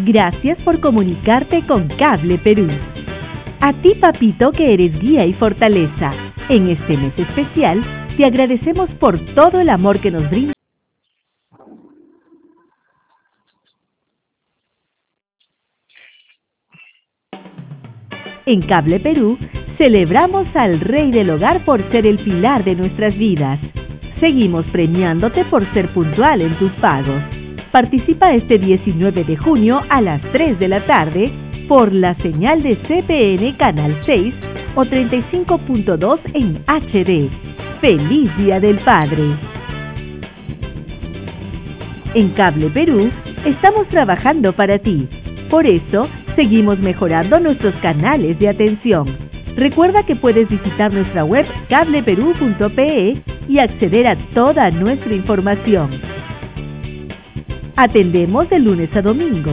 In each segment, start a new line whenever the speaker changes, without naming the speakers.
Gracias por comunicarte con Cable Perú. A ti, papito, que eres guía y fortaleza. En este mes especial, te agradecemos por todo el amor que nos brindas. En Cable Perú, celebramos al Rey del Hogar por ser el pilar de nuestras vidas. Seguimos premiándote por ser puntual en tus pagos. Participa este 19 de junio a las 3 de la tarde por la señal de CPN Canal 6 o 35.2 en HD. ¡Feliz Día del Padre! En Cable Perú, estamos trabajando para ti. Por eso, seguimos mejorando nuestros canales de atención. Recuerda que puedes visitar nuestra web cableperú.pe y acceder a toda nuestra información. Atendemos de lunes a domingo.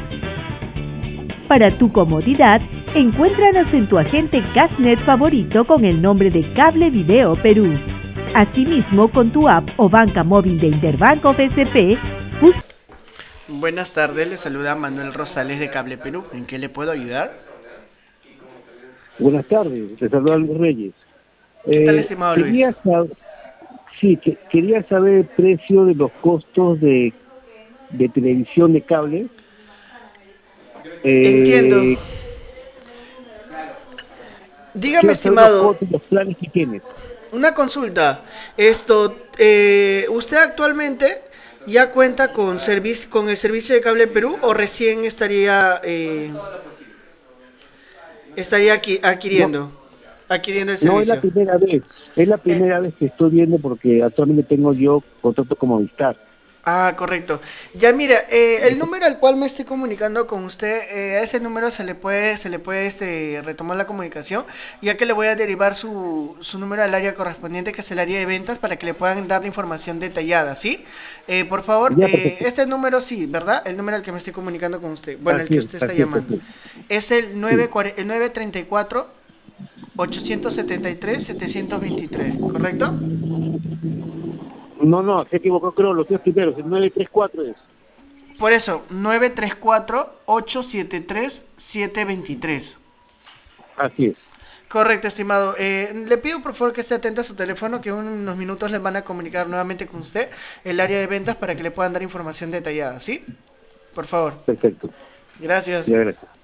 Para tu comodidad, encuéntranos en tu agente Cashnet favorito con el nombre de Cable Video Perú. Asimismo, con tu app o banca móvil de Interbanco BCP.
Buenas tardes, le saluda Manuel Rosales de Cable Perú. ¿En qué le puedo ayudar?
Buenas tardes, te saluda Luis Reyes.
¿Qué tal, estimado Luis?
Quería saber el precio de los costos de televisión de cable.
Entiendo. Dígame, estimado,
los planes que tienes.
una consulta. ¿Usted actualmente ya cuenta con el servicio de Cable Perú o recién estaría adquiriendo el servicio?
No, es la primera vez. Es la primera vez que estoy viendo porque actualmente tengo yo contrato con Movistar.
Ah, correcto. Ya mira, el número al cual me estoy comunicando con usted, a ese número se le puede retomar la comunicación, ya que le voy a derivar su número al área correspondiente, que es el área de ventas, para que le puedan dar la información detallada, ¿sí? Por favor, este número sí, ¿verdad? El número al que me estoy comunicando con usted, bueno, el que usted está llamando. Es el 934 873 723, ¿correcto?
No, se equivocó, creo, los dos primeros, el 934 es.
Por eso, 934-873-723.
Así es.
Correcto, estimado. Le pido por favor que esté atento a su teléfono, que en unos minutos le van a comunicar nuevamente con usted el área de ventas para que le puedan dar información detallada, ¿sí? Por favor.
Perfecto.
Gracias.
Ya, gracias.